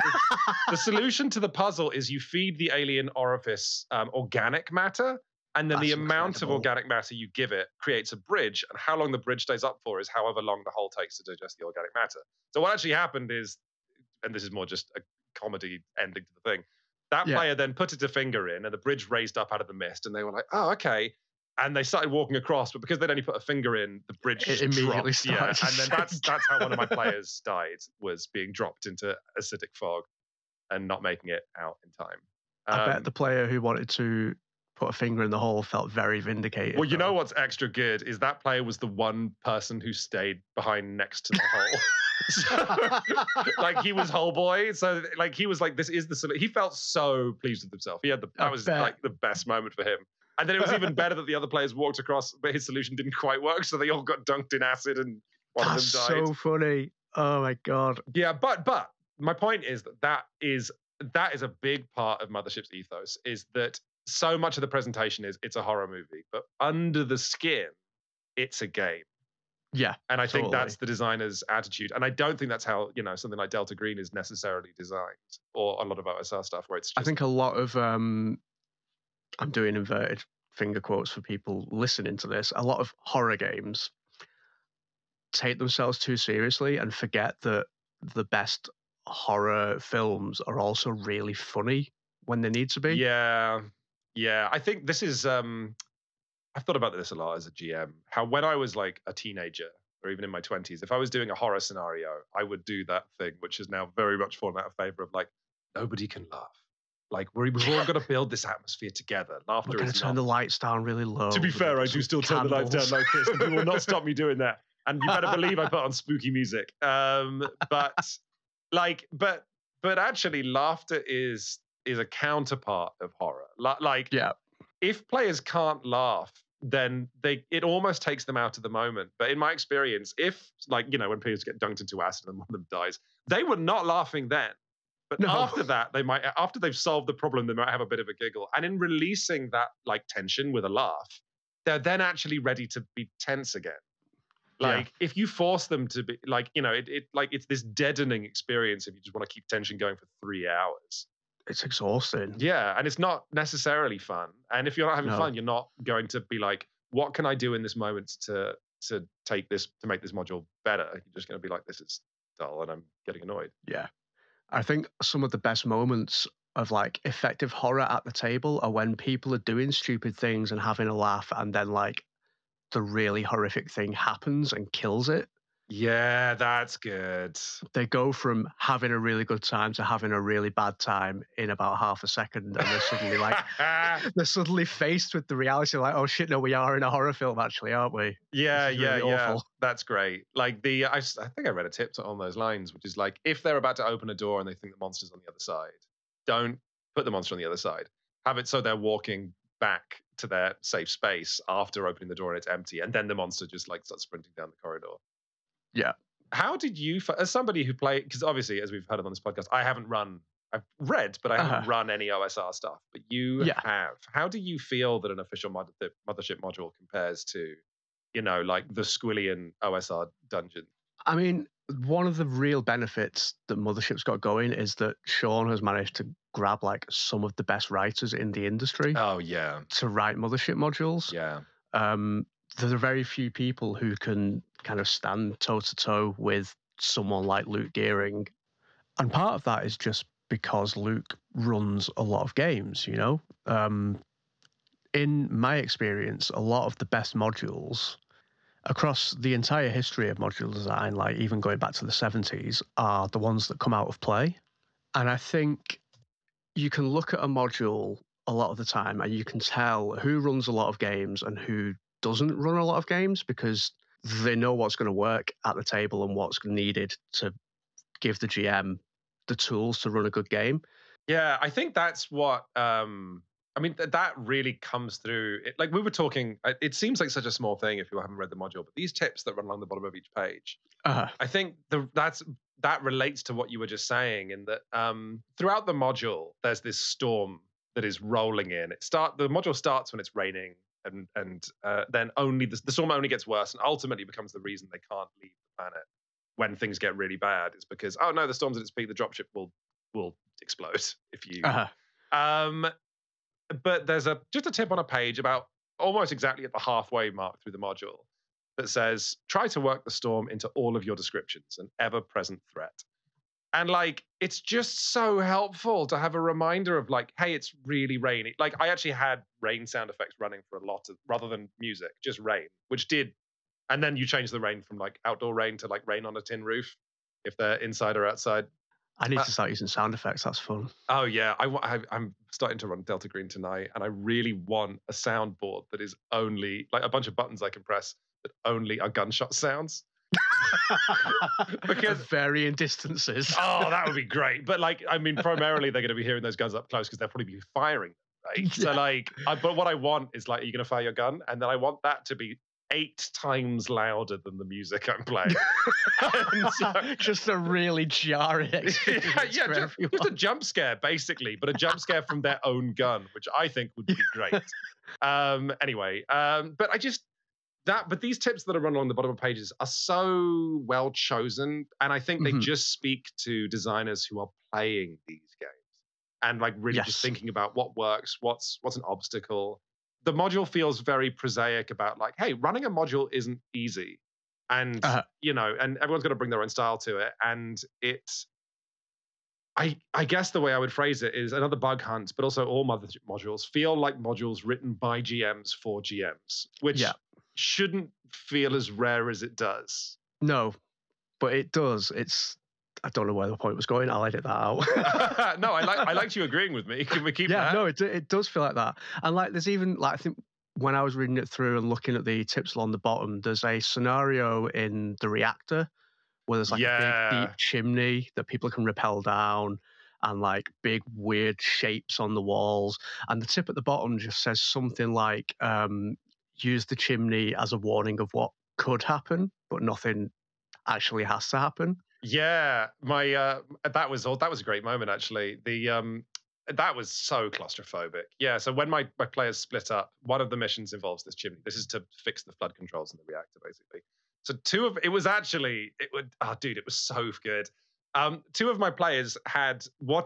The solution to the puzzle is you feed the alien orifice organic matter, and then the amount of organic matter you give it creates a bridge, and how long the bridge stays up for is however long the hole takes to digest the organic matter. So what actually happened is, and this is more just a comedy ending to the thing, that player then put it a finger in, and the bridge raised up out of the mist, and they were like, oh, okay. And they started walking across, but because they'd only put a finger in, the bridge immediately dropped. Yeah, and then that's how one of my players died, was being dropped into acidic fog and not making it out in time. I bet the player who wanted to put a finger in the hole felt very vindicated. Well, you know what's extra good is that player was the one person who stayed behind next to the hole. So, like, he was hole boy. So, like, he was like, this is the he felt so pleased with himself. That was like the best moment for him. And then it was even better that the other players walked across, but his solution didn't quite work. So they all got dunked in acid and one of them died. That's so funny. Oh my God. Yeah, but my point is that is a big part of Mothership's ethos, is that so much of the presentation is it's a horror movie, but under the skin, it's a game. Yeah. And I think that's the designer's attitude. And I don't think that's how, something like Delta Green is necessarily designed, or a lot of OSR stuff where it's just... I think a lot of, I'm doing inverted finger quotes for people listening to this, a lot of horror games take themselves too seriously and forget that the best horror films are also really funny when they need to be. Yeah. I think this is... I've thought about this a lot as a GM, how when I was like a teenager or even in my 20s, if I was doing a horror scenario, I would do that thing, which is now very much fallen out of favor of like, nobody can laugh. Like, we've all got to build this atmosphere together. Laughter We're going to turn the lights down really low. To be fair, I do still turn the lights down like this, and you will not stop me doing that. And you better believe I put on spooky music. But actually, laughter is a counterpart of horror. Like, yeah. If players can't laugh, then it almost takes them out of the moment. But in my experience, if when players get dunked into acid and one of them dies, they were not laughing then. But after that, after they've solved the problem, they might have a bit of a giggle. And in releasing that tension with a laugh, they're then actually ready to be tense again. If you force them to be it's this deadening experience if you just want to keep tension going for 3 hours. It's exhausting. Yeah, and it's not necessarily fun. And if you're not having fun, you're not going to be like, what can I do in this moment to make this module better? You're just going to be like, this is dull and I'm getting annoyed. Yeah. I think some of the best moments of effective horror at the table are when people are doing stupid things and having a laugh, and then the really horrific thing happens and kills it. Yeah, that's good. They go from having a really good time to having a really bad time in about half a second, and they're suddenly they're suddenly faced with the reality, oh shit, no, we are in a horror film actually, aren't we? Yeah, awful. That's great. I think I read a tip on those lines, which is if they're about to open a door and they think the monster's on the other side, don't put the monster on the other side. Have it so they're walking back to their safe space after opening the door and it's empty, and then the monster just starts sprinting down the corridor. Yeah. How did you, as somebody who played, because obviously, as we've heard on this podcast, I've read, but I haven't run any OSR stuff, but you have. How do you feel that an official Mothership module compares to, the Squillian OSR dungeon? I mean, one of the real benefits that Mothership's got going is that Sean has managed to grab some of the best writers in the industry. Oh, yeah. To write Mothership modules. Yeah. There are very few people who can kind of stand toe-to-toe with someone like Luke Gearing. And part of that is just because Luke runs a lot of games, In my experience, a lot of the best modules across the entire history of module design, even going back to the 70s, are the ones that come out of play. And I think you can look at a module a lot of the time and you can tell who runs a lot of games and who doesn't run a lot of games, because they know what's going to work at the table and what's needed to give the GM the tools to run a good game. Yeah, I think that's what that really comes through. We were talking, it seems like such a small thing if you haven't read the module, but these tips that run along the bottom of each page, I think that relates to what you were just saying, in that throughout the module there's this storm that is rolling in. The module starts when it's raining, and then only the storm only gets worse and ultimately becomes the reason they can't leave the planet when things get really bad. Is because, oh no, the storm's at its peak, the dropship will explode if you but there's just a tip on a page about almost exactly at the halfway mark through the module that says, try to work the storm into all of your descriptions, an ever-present threat. And it's just so helpful to have a reminder of hey, it's really rainy. I actually had rain sound effects running for a lot of, rather than music, just rain, which did. And then you change the rain from outdoor rain to rain on a tin roof if they're inside or outside. I need to start using sound effects. That's fun. Oh yeah, I'm starting to run Delta Green tonight, and I really want a soundboard that is only like a bunch of buttons I can press that only are gunshot sounds. Because varying distances. Oh, that would be great. But like, I mean, primarily they're going to be hearing those guns up close because they'll probably be firing them, right? Yeah. So like, but what I want is like, are you going to fire your gun? And then I want that to be 8 times louder than the music I'm playing. So, just a really jarring experience. Just a jump scare, basically, but a jump scare from their own gun, which I think would be great. Anyway, but but these tips that are run along the bottom of pages are so well chosen, and I think they just speak to designers who are playing these games and like really just thinking about what works, what's an obstacle. The module feels very prosaic about like, hey, running a module isn't easy, and and everyone's got to bring their own style to it. And I guess the way I would phrase it is another bug hunt, but also all mothership modules feel like modules written by GMs for GMs, which shouldn't feel as rare as it does. No, but it does. I don't know where the point was going. I'll edit that out. No, I liked you agreeing with me. Can we keep that? Yeah, no, it does feel like that. And like, there's even like, I think when I was reading it through and looking at the tips along the bottom, there's a scenario in the reactor where there's like a big deep chimney that people can rappel down, and like big weird shapes on the walls. And the tip at the bottom just says something like, use the chimney as a warning of what could happen, but nothing actually has to happen. Yeah, that was a great moment actually. That was so claustrophobic. Yeah, so when my players split up, one of the missions involves this chimney. This is to fix the flood controls in the reactor, basically. So it was so good. 2 of my players had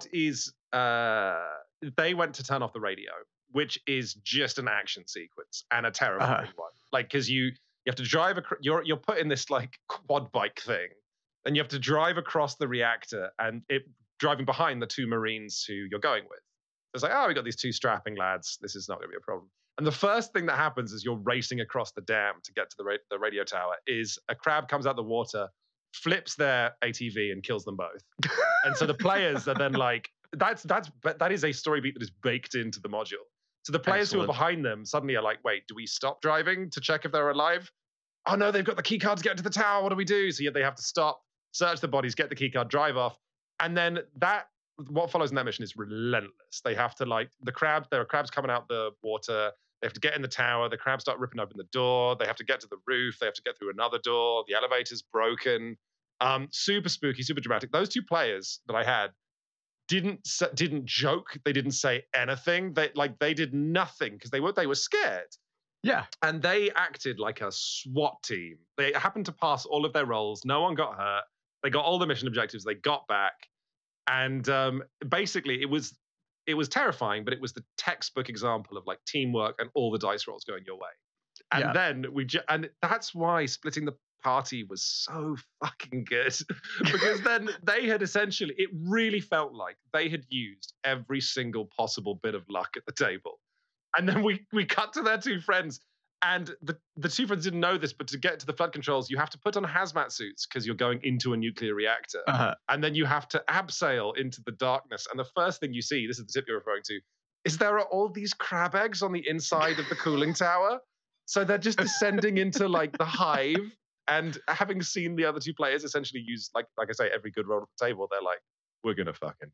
they went to turn off the radio, which is just an action sequence and a terrifying one. Like, because you have to drive you're put in this like quad bike thing, and you have to drive across the reactor, and driving behind the 2 Marines who you're going with. It's like, we got these 2 strapping lads. This is not going to be a problem. And the first thing that happens as you're racing across the dam to get to the radio tower is a crab comes out the water, flips their ATV, and kills them both. And so the players are then like, that is a story beat that is baked into the module. So the players who are behind them suddenly are like, wait, do we stop driving to check if they're alive? Oh no, they've got the key card to get to the tower. What do we do? So they have to stop, search the bodies, get the key card, drive off. And then what follows in that mission is relentless. They have to there are crabs coming out the water. They have to get in the tower. The crabs start ripping open the door. They have to get to the roof. They have to get through another door. The elevator's broken. Super spooky, super dramatic. Those 2 players that I had didn't joke. They didn't say anything. They did nothing because they were scared. Yeah. And they acted like a SWAT team. They happened to pass all of their rolls. No one got hurt. They got all the mission objectives. They got back. And basically, it was terrifying, but it was the textbook example of like teamwork and all the dice rolls going your way. And then and that's why splitting the party was so fucking good. Because then they had it really felt like they had used every single possible bit of luck at the table. And then we cut to their 2 friends. And the 2 friends didn't know this, but to get to the flood controls, you have to put on hazmat suits because you're going into a nuclear reactor. And then you have to abseil into the darkness. And the first thing you see, this is the tip you're referring to, is there are all these crab eggs on the inside of the cooling tower. So they're just descending into like the hive. And having seen the other 2 players essentially use, like I say, every good roll at the table, they're like, we're going to fucking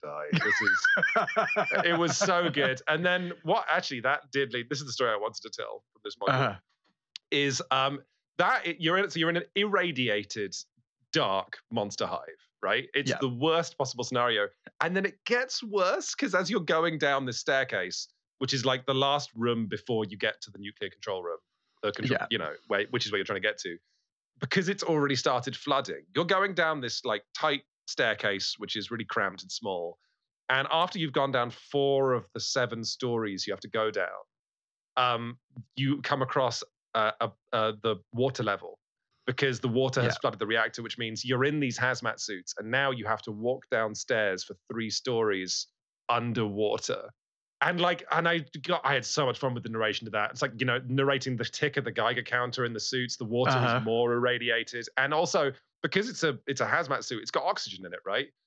die. It was so good. And then what actually that did lead, this is the story I wanted to tell from this module, is you're in an irradiated, dark monster hive, right? It's the worst possible scenario. And then it gets worse because as you're going down this staircase, which is like the last room before you get to the nuclear control room, which is where you're trying to get to, because it's already started flooding. You're going down this like tight staircase, which is really cramped and small. And after you've gone down 4 of the 7 stories you have to go down, you come across the water level because the water has flooded the reactor, which means you're in these hazmat suits. And now you have to walk downstairs for 3 stories underwater. And I had so much fun with the narration to that. It's like, narrating the tick of the Geiger counter in the suits. The water is more irradiated. And also, because it's a hazmat suit, it's got oxygen in it, right?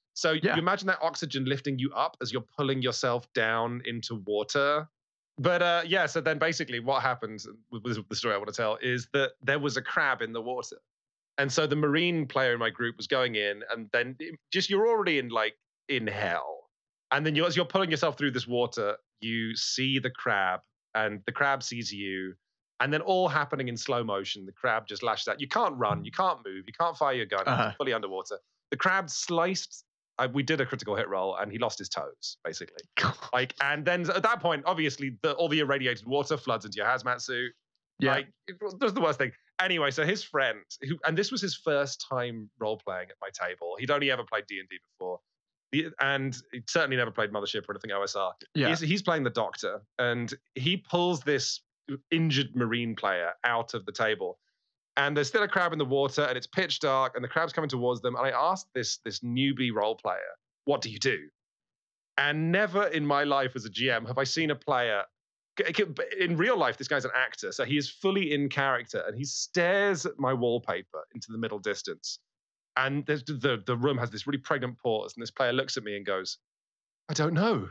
So Yeah. you imagine that oxygen lifting you up as you're pulling yourself down into water. But yeah, so then basically what happened with the story I want to tell is that there was a crab in the water. And so the marine player in my group was going in, and then you're already in hell. And then as you're pulling yourself through this water, you see the crab, and the crab sees you. And then all happening in slow motion, the crab just lashes out. You can't run, you can't move, you can't fire your gun, you're fully underwater. The crab sliced. We did a critical hit roll, and he lost his toes, basically. And then at that point, obviously, all the irradiated water floods into your hazmat suit. Yeah. It was the worst thing. Anyway, so his friend, and this was his first time role playing at my table. He'd only ever played D&D before, and he'd certainly never played Mothership or anything OSR. Yeah. He's playing the doctor, and he pulls this injured marine player out of the table. And there's still a crab in the water, and it's pitch dark, and the crab's coming towards them. And I asked this newbie role player, "What do you do?" And never in my life as a GM have I seen a player. In real life, this guy's an actor, so he is fully in character, and he stares at my wallpaper into the middle distance. And the room has this really pregnant pause, and this player looks at me and goes, "I don't know."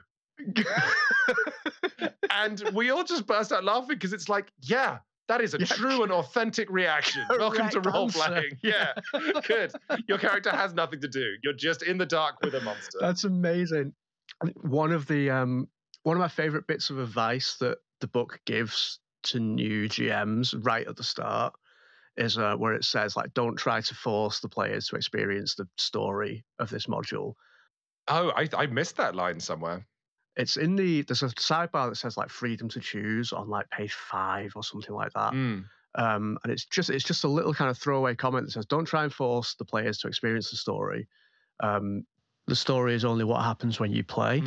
And we all just burst out laughing because it's like, yeah, that is a true and authentic reaction. Welcome to role playing. Yeah, good. Your character has nothing to do. You're just in the dark with a monster. That's amazing. One of my favorite bits of advice that the book gives to new GMs right at the start is where it says, like, don't try to force the players to experience the story of this module. Oh, I missed that line somewhere. It's there's a sidebar that says like freedom to choose on like page 5 or something like that. And it's just a little kind of throwaway comment that says, don't try and force the players to experience the story. The story is only what happens when you play.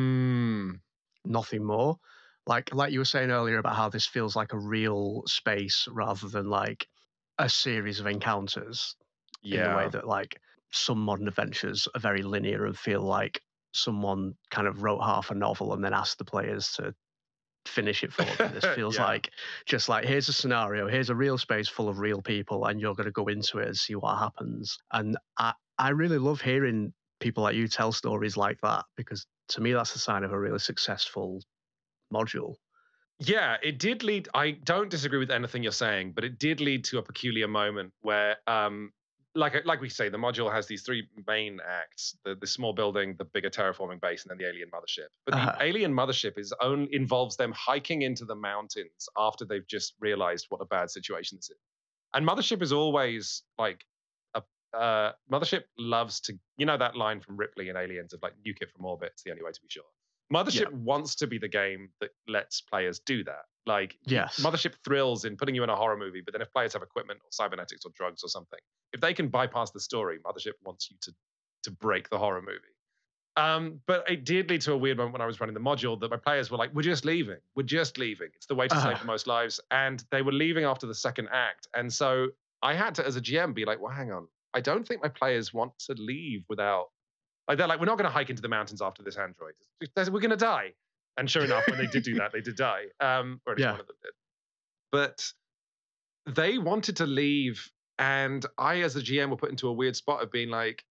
Nothing more. Like you were saying earlier about how this feels like a real space rather than like a series of encounters. In the way that like some modern adventures are very linear and feel like someone kind of wrote half a novel and then asked the players to finish it for them. This feels like just like, here's a scenario, here's a real space full of real people, and you're going to go into it and see what happens. And I really love hearing people like you tell stories like that, because to me that's a sign of a really successful module. Yeah, it did lead. I don't disagree with anything you're saying, but it did lead to a peculiar moment where like we say, the module has these 3 main acts: the small building, the bigger terraforming base, and then the alien mothership. But the alien mothership involves them hiking into the mountains after they've just realized what a bad situation this is. And mothership is always like mothership loves to, that line from Ripley in Aliens of like, nuke it from orbit, it's the only way to be sure. Mothership wants to be the game that lets players do that. Like, Mothership thrills in putting you in a horror movie, but then if players have equipment or cybernetics or drugs or something, if they can bypass the story, Mothership wants you to break the horror movie. But it did lead to a weird moment when I was running the module that my players were like, we're just leaving. It's the way to save the most lives. And they were leaving after the second act. And so I had to, as a GM, be like, well, hang on. I don't think my players want to leave without... Like, they're like, we're not going to hike into the mountains after this android. We're going to die. And sure enough, when they did do that, they did die. Or at least one of them did. But they wanted to leave. And I, as a GM, were put into a weird spot of being like,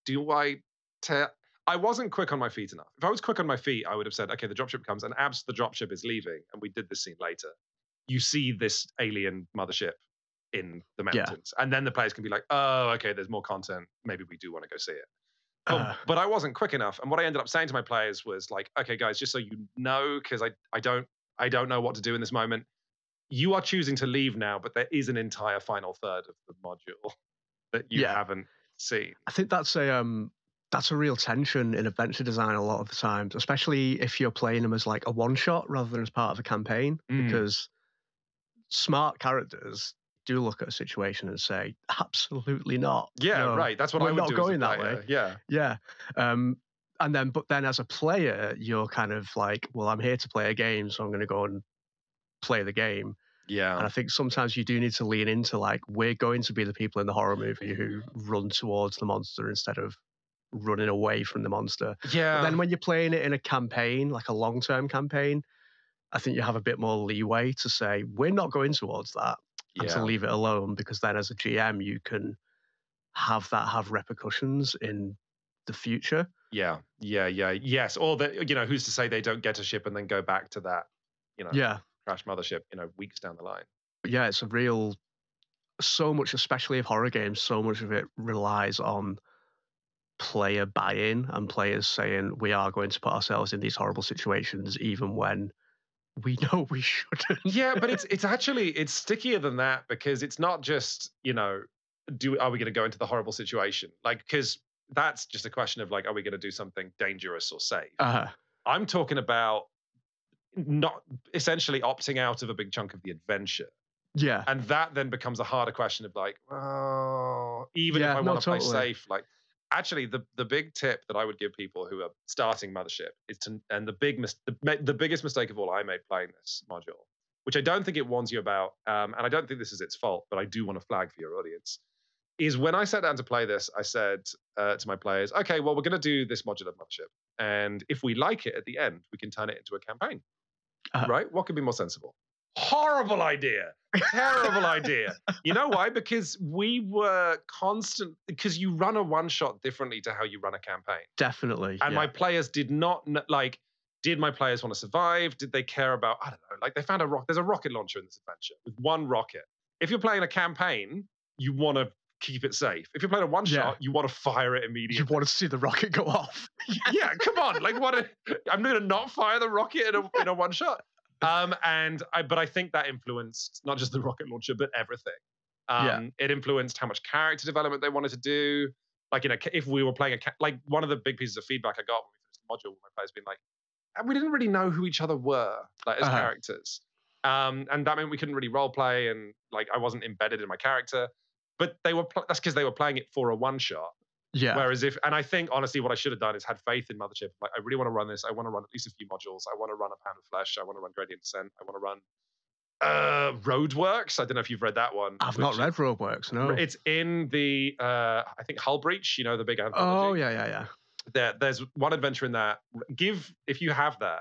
I wasn't quick on my feet enough. If I was quick on my feet, I would have said, okay, the dropship comes, and abs the dropship is leaving. And we did this scene later. You see this alien mothership in the mountains. And then the players can be like, oh, okay, there's more content. Maybe we do want to go see it. But I wasn't quick enough. And what I ended up saying to my players was like, okay, guys, just so you know, because I don't know what to do in this moment. You are choosing to leave now, but there is an entire final third of the module that you haven't seen. I think that's a real tension in adventure design a lot of the times, especially if you're playing them as like a one-shot rather than as part of a campaign, because smart characters do look at a situation and say, absolutely not. Yeah, right. That's what I would do. We're not going that way. Yeah. But then as a player, you're kind of like, well, I'm here to play a game, so I'm going to go and play the game. Yeah. And I think sometimes you do need to lean into like, we're going to be the people in the horror movie who run towards the monster instead of running away from the monster. Yeah. But then when you're playing it in a campaign, like a long-term campaign, I think you have a bit more leeway to say, we're not going towards that, and to leave it alone, because then as a GM, you can have that have repercussions in the future. Yeah. Yes. Or that, who's to say they don't get a ship and then go back to that, Yeah. crash mothership, weeks down the line. But yeah, it's a real, so much, especially of horror games, so much of it relies on player buy-in and players saying we are going to put ourselves in these horrible situations even when we know we shouldn't. Yeah, but it's stickier than that, because it's not just, are we going to go into the horrible situation? Like, because that's just a question of like, are we going to do something dangerous or safe? I'm talking about not essentially opting out of a big chunk of the adventure. Yeah. And that then becomes a harder question of like, even if I want to play safe, like, actually, the big tip that I would give people who are starting Mothership is the biggest mistake of all I made playing this module, which I don't think it warns you about, and I don't think this is its fault, but I do want to flag for your audience, is when I sat down to play this, I said to my players, okay, well, we're going to do this module of Mothership, and if we like it at the end, we can turn it into a campaign, right? What could be more sensible? Horrible idea. Terrible idea. You know why? Because we were because you run a one-shot differently to how you run a campaign. Definitely. And my players did not, did my players want to survive? Did they care about, I don't know, like they found there's a rocket launcher in this adventure with one rocket. If you're playing a campaign, you want to keep it safe. If you're playing a one-shot, you want to fire it immediately. You want to see the rocket go off. Yeah, come on. Like, I'm going to not fire the rocket in a one-shot. But I think that influenced not just the rocket launcher, but everything. It influenced how much character development they wanted to do. Like, if we were playing like one of the big pieces of feedback I got when we finished the module, my players being like, we didn't really know who each other were, like as characters, and that meant we couldn't really role play, and like I wasn't embedded in my character. But that's because they were playing it for a one shot. Yeah. Whereas and I think honestly, what I should have done is had faith in Mothership. Like, I really want to run this. I want to run at least a few modules. I want to run a Pound of Flesh. I want to run Gradient Descent. I want to run Roadworks. I don't know if you've read that one. I've not read Roadworks. No. It's in the I think Hull Breach. The big anthology. Oh yeah. There's one adventure in that. If you have that.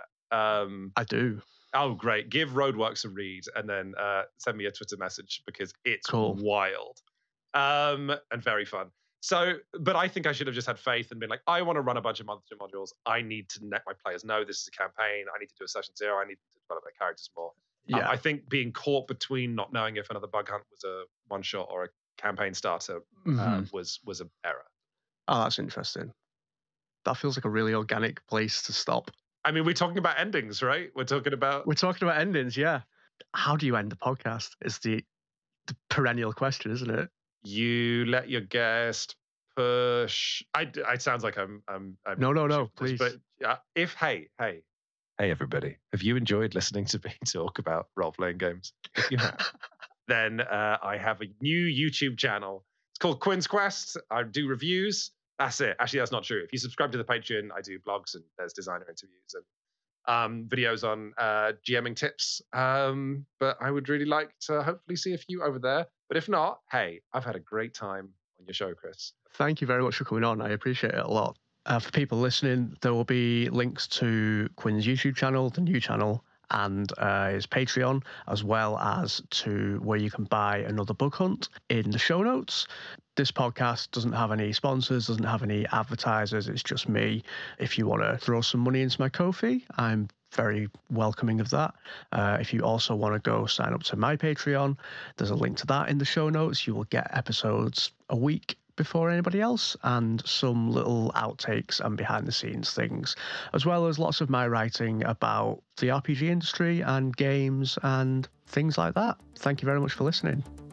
I do. Oh, great. Give Roadworks a read and then send me a Twitter message, because it's wild and very fun. So, but I think I should have just had faith and been like, I want to run a bunch of Mothership modules. I need to let my players know this is a campaign. I need to do a session 0. I need to develop their characters more. Yeah. I think being caught between not knowing if another bug hunt was a one shot or a campaign starter was an error. Oh, that's interesting. That feels like a really organic place to stop. I mean, we're talking about endings, right? We're talking about endings, yeah. How do you end the podcast? Is the perennial question, isn't it? You let your guest push. It sounds like I'm No, please. But hey everybody, have you enjoyed listening to me talk about role-playing games? If you have, then I have a new YouTube channel. It's called Quinn's Quest. I do reviews. That's it. Actually, that's not true. If you subscribe to the Patreon, I do blogs and there's designer interviews and videos on GMing tips. But I would really like to hopefully see a few over there. But if not, hey, I've had a great time on your show, Chris. Thank you very much for coming on. I appreciate it a lot. For people listening, there will be links to Quinn's YouTube channel, the new channel, and his Patreon, as well as to where you can buy another bug hunt in the show notes. This podcast doesn't have any sponsors, doesn't have any advertisers. It's just me. If you want to throw some money into my Ko-fi, I'm very welcoming of that. If you also want to go sign up to my Patreon, there's a link to that in the show notes. You will get episodes a week before anybody else, and some little outtakes and behind the scenes things, as well as lots of my writing about the RPG industry and games and things like that. Thank you very much for listening.